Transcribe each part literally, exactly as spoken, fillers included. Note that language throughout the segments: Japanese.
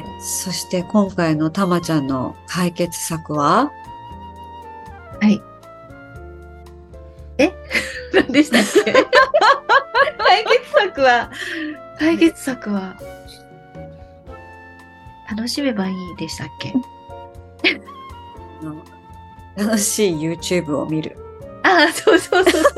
そして今回のたまちゃんの解決策は？ はい。え何でしたっけ？解決策は、解決策は、楽しめばいいでしたっけ？ 楽しい YouTube を見る。 ああ、そうそうそうそう。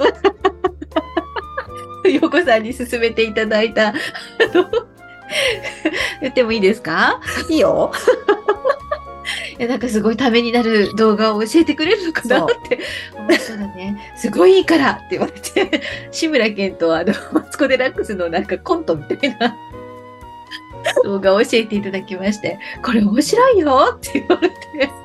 よこさんに勧めていただいた、あの、言ってもいいですか？ いいよ。 いや、なんかすごいためになる動画を教えてくれるのかなって思ったらね、すごいいいからって言われて、志村けんとあの、マツコ・デラックスのなんかコントみたいな動画を教えていただきまして、これ面白いよって言われて。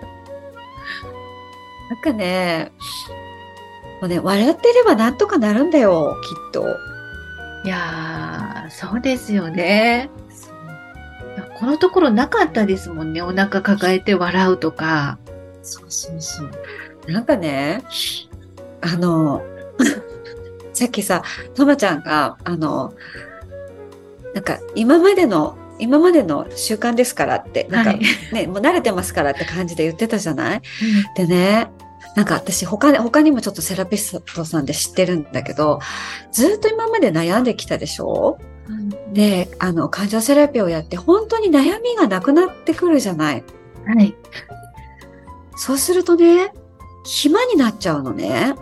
なんかね、もうね、笑ってればなんとかなるんだよ、きっと。 いやー、そうですよね。いやこのところなかったですもんね。お腹抱えて笑うとか。 そうそうそう。なんかね、あの、さっきさ、とまちゃんが、あの、なんか今までの、今までの習慣ですからって、なんかね、もう慣れてますからって感じで言ってたじゃない？でね、なんか私他、他にもちょっとセラピストさんで知ってるんだけど、ずっと今まで悩んできたでしょ？うん、で、あの、感情セラピーをやって本当に悩みがなくなってくるじゃない？ はい。 そうするとね、暇になっちゃうのね。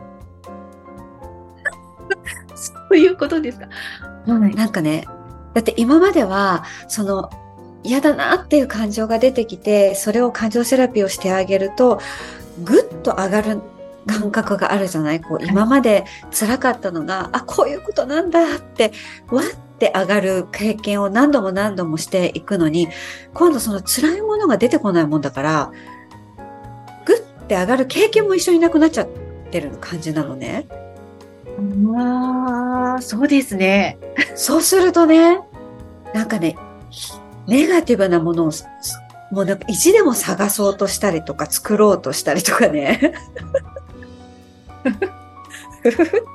そういうことですか？ はい。なんかね、だって今までは、その、嫌だなっていう感情が出てきて、それを感情セラピーをしてあげると、ぐっと上がる感覚があるじゃない？こう、今まで辛かったのが、あ、こういうことなんだって、わって上がる経験を何度も何度もしていくのに、今度その辛いものが出てこないもんだから、ぐって上がる経験も一緒になくなっちゃってる感じなのね。 ああ、そうですね。 そうするとね、なんかね、ネガティブなものを、もうなんか意地でも探そうとしたりとか作ろうとしたりとかね。ふふふって。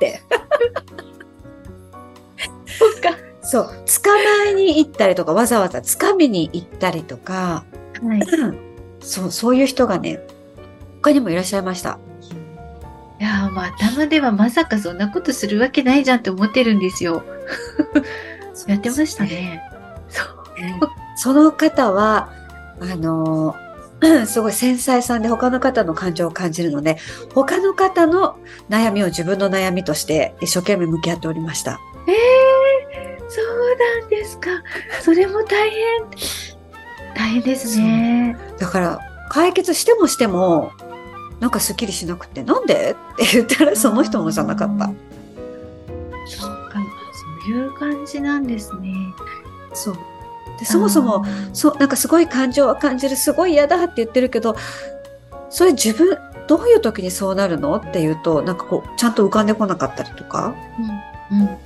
そっか。 そう、捕まえに行ったりとか、わざわざ掴みに行ったりとか、 はい、 そう、そういう人がね、他にもいらっしゃいました。 いやー、まあ、頭ではまさかそんなことするわけないじゃんって思ってるんですよ。やってましたね。 そう。ね、その方は、あのー、すごい繊細さんで他の方の感情を感じるので、他の方の悩みを自分の悩みとして一生懸命向き合っておりました。 ええー、そうなんですか。それも大変。大変ですね。 だから、解決してもしても、なんかスッキリしなくて、なんでって言ったらその人もじゃなかった。 そうか、そういう感じなんですね。 そう。でそもそも、そう、なんかすごい感情を感じる、すごい嫌だって言ってるけど、それ自分、どういう時にそうなるのっていうと、なんかこう、ちゃんと浮かんでこなかったりとか。うん。うん、あ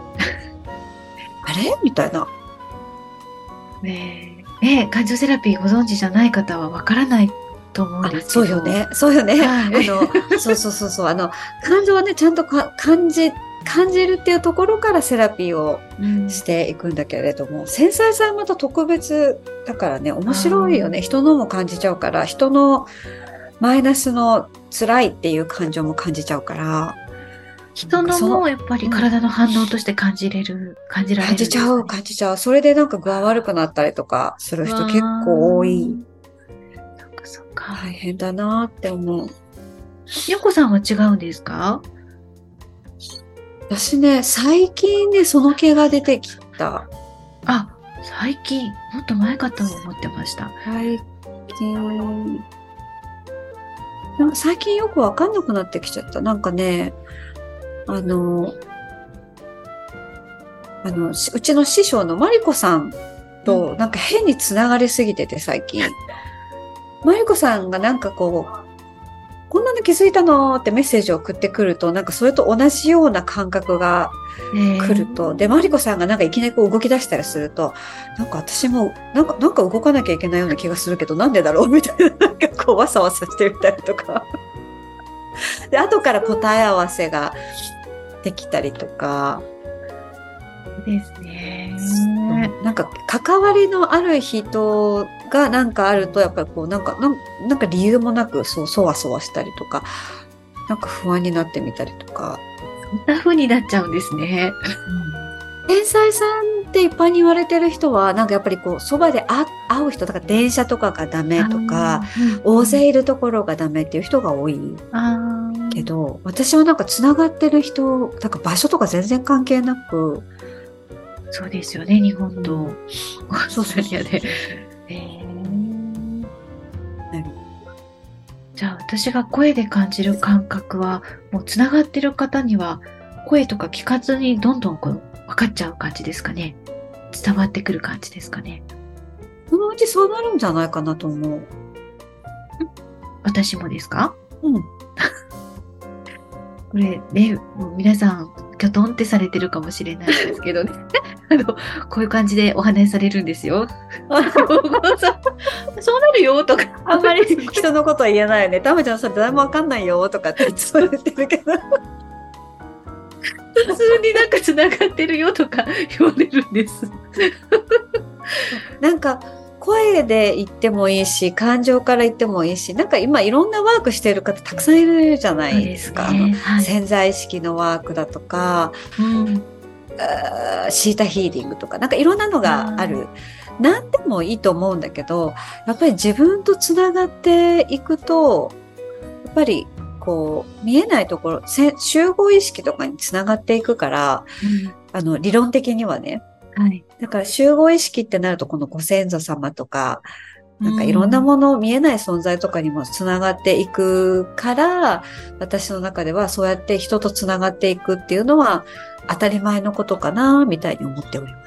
れみたいな。 ねえ、ねえ、感情セラピーご存知じゃない方はわからないと思うんですけど。 そうよね。そうよね。はい、あの、そうそうそうそう。あの、感情はね、ちゃんとか感じ、感じるっていうところからセラピーをしていくんだけれども、うん、繊細さはまた特別だからね、面白いよね。人のも感じちゃうから、人のマイナスの辛いっていう感情も感じちゃうから。 人のもやっぱり体の反応として感じれる、うん、感じられる、ね。 感じちゃう、感じちゃう。それでなんか具合悪くなったりとかする人結構多い。 そっかそっか。 大変だなって思う。 よこさんは違うんですか？ 私ね、最近ね、その毛が出てきた。 あ、最近、もっと前かと思ってました。 最近、なんか最近よくわかんなくなってきちゃった。なんかね、あの、あの、うちの師匠のマリコさんとなんか変につながりすぎてて最近。マリコさんがなんかこう、こんなの気づいたのってメッセージを送ってくると、なんかそれと同じような感覚が来ると、で、マリコさんがなんかいきなりこう動き出したりすると、なんか私も、なんか、なんか動かなきゃいけないような気がするけど、なんでだろうみたいな、なんかこうわさわさしてみたりとか。で、後から答え合わせができたりとか、 ですね。 なんか関わりのある人がなんかあると、やっぱりこうなんか、なんなんか理由もなくそうそわそわしたりとか、なんか不安になってみたりとか。 そんな風になっちゃうんですね。 天才さんって一般に言われてる人は、なんかやっぱりこう、そばで会会う人、だから電車とかがダメとか、大勢いるところがダメっていう人が多いけど、私はなんか繋がってる人、なんか場所とか全然関係なく。 そうですよね、日本とオーストラリアで。じゃあ私が声で感じる感覚は、もう繋がってる方には、声とか聞かずにどんどんこう分かっちゃう感じですかね。伝わってくる感じですかね。 そのうちそうなるんじゃないかなと思う。 私もですか？ うん。 これね、もう皆さん、きょとんってされてるかもしれないですけどね。あの、こういう感じでお話しされるんですよ。そうなるよとか。 あんまり人のことは言えないよね。たまちゃんそれ誰もわかんないよとかっていつも言ってるけど。 普通になんか繋がってるよとか言われるんです。 なんか声で言ってもいいし、感情から言ってもいいし、なんか今いろんなワークしている方たくさんいるじゃないですか。 そうですね、はい、 潜在意識のワークだとか、うん、シータヒーリングとか、なんかいろんなのがある。何でもいいと思うんだけど、やっぱり自分とつながっていくと、やっぱりこう見えないところ、集合意識とかにつながっていくから、うん、あの理論的にはね。 はい、 だから集合意識ってなるとこのご先祖様とか、なんかいろんなもの、見えない存在とかにもつながっていくから、私の中ではそうやって人とつながっていくっていうのは当たり前のことかな、みたいに思っております。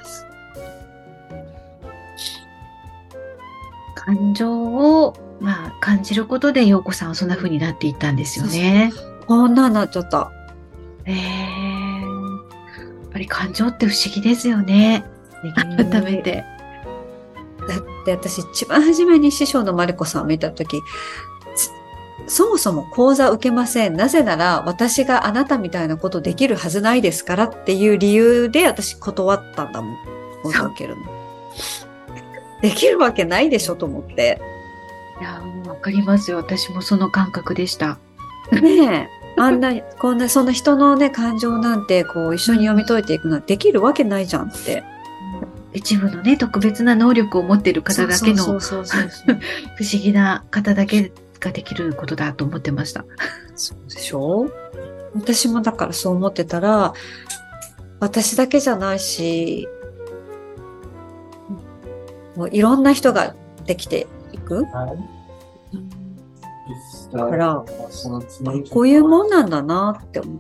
感情を、まあ、感じることで陽子さんはそんな風になっていったんですよね。 そうそう、こんなになっちゃった。 えー、やっぱり感情って不思議ですよね。改めて。 だって私一番初めに師匠のマリコさんを見たとき、そもそも講座受けません。なぜなら私があなたみたいなことできるはずないですからっていう理由で私断ったんだもん。講座受けるの。できるわけないでしょと思って。 いや、もうわかりますよ。私もその感覚でした。 ねえ。あんな、こんな、そんな人のね、感情なんて、こう、一緒に読み解いていくのはできるわけないじゃんって。 一部のね、特別な能力を持っている方だけの、不思議な方だけができることだと思ってました。 そうでしょ？私もだからそう思ってたら、私だけじゃないし、もういろんな人ができていく。だから、こういうもんなんだなって思って。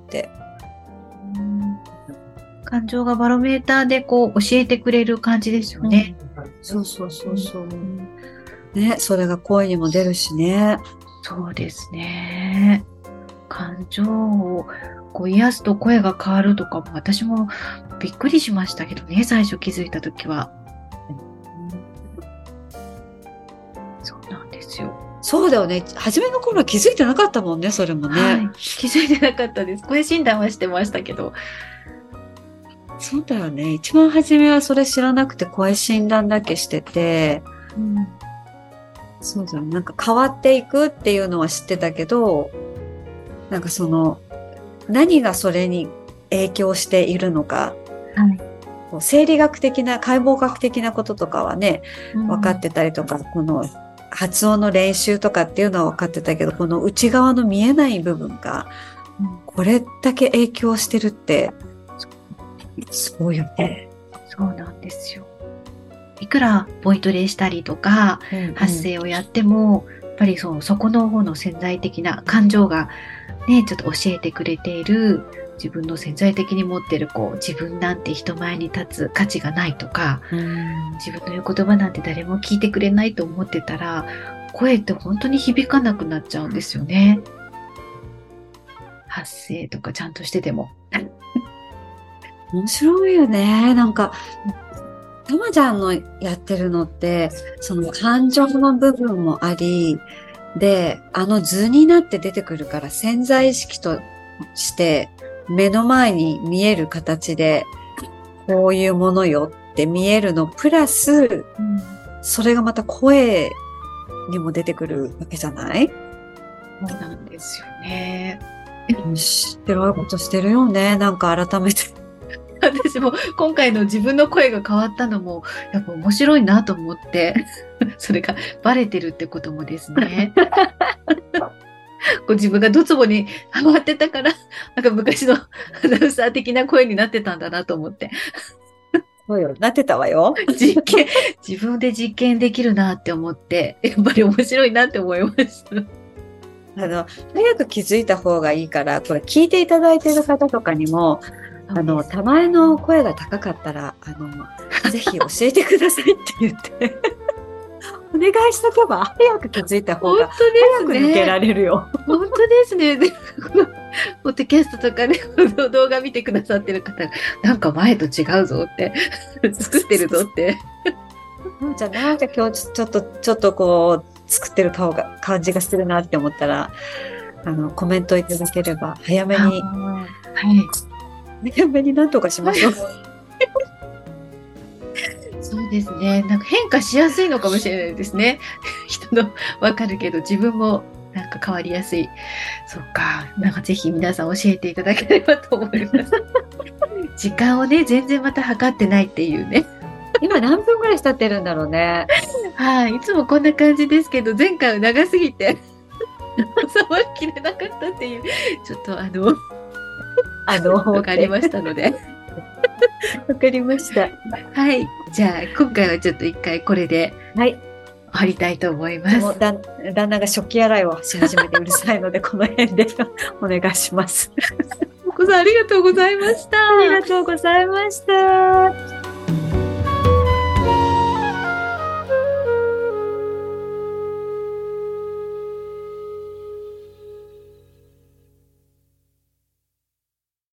感情がバロメーターでこう教えてくれる感じですよね。 うん、そうそうそうそう。うん、ね、それが声にも出るしね。 そうですね。感情をこう癒すと声が変わるとかも私もびっくりしましたけどね、最初気づいたときは。そうなんですよ。 そうだよね。初めの頃は気づいてなかったもんね、それもね。はい、 気づいてなかったです。声診断はしてましたけど。 そうだよね。一番初めはそれ知らなくて声診断だけしてて、うん、そうだよね。なんか変わっていくっていうのは知ってたけど、なんかその、何がそれに影響しているのか、はい、こう生理学的な、解剖学的なこととかはね、分かってたりとか、うん、この発音の練習とかっていうのは分かってたけど、この内側の見えない部分が、これだけ影響してるって、そうよね。 そうなんですよ。いくらボイトレしたりとか、うんうん、発声をやっても、やっぱりその、そこの方の潜在的な感情がね、ちょっと教えてくれている、自分の潜在的に持っている、こう、自分なんて人前に立つ価値がないとか、うん、自分の言う言葉なんて誰も聞いてくれないと思ってたら、声って本当に響かなくなっちゃうんですよね。発声とかちゃんとしてても。 面白いよね。なんか、たまちゃんのやってるのって、その感情の部分もあり、で、あの図になって出てくるから潜在意識として目の前に見える形でこういうものよって見えるの、プラス、 うん、 それがまた声にも出てくるわけじゃない？ そうなんですよね。 知ってることしてるよね。なんか改めて。 私も今回の自分の声が変わったのも、やっぱ面白いなと思って、それがバレてるってこともですね。こう自分がドツボにハマってたから、なんか昔のアナウンサー的な声になってたんだなと思って。 そうよ、なってたわよ。 実験、自分で実験できるなって思って、やっぱり面白いなって思いました。 あの、早く気づいた方がいいから、これ聞いていただいている方とかにも、あの、たまえの声が高かったら、あの、ぜひ教えてくださいって言って、お願いしとけば、早く気づいた方が、早く抜けられるよ。 本当ですね。で、このポッドキャストとかね、動画見てくださってる方が、なんか前と違うぞって、作ってるぞって。 じゃあ、なんか今日ちょっと、ちょっとこう、作ってる顔が、感じがするなって思ったら、あの、コメントいただければ、早めに、 はい。 早めに何とかしましょう。 そうですね。なんか変化しやすいのかもしれないですね。人のわかるけど、自分もなんか変わりやすい。そっか。なんかぜひ皆さん教えていただければと思います。時間をね、全然また測ってないっていうね。 今何分ぐらい経ってるんだろうね。 はい。いつもこんな感じですけど、前回は長すぎて、収まりきれなかったっていう、ちょっとあの、 あの、 わかりましたので。 わかりました。 はい。じゃあ、今回はちょっと一回これで、 はい。 終わりたいと思います。 もうだ旦那が食器洗いをし始めてうるさいので、この辺でお願いします。 お子さんありがとうございました。 ありがとうございました。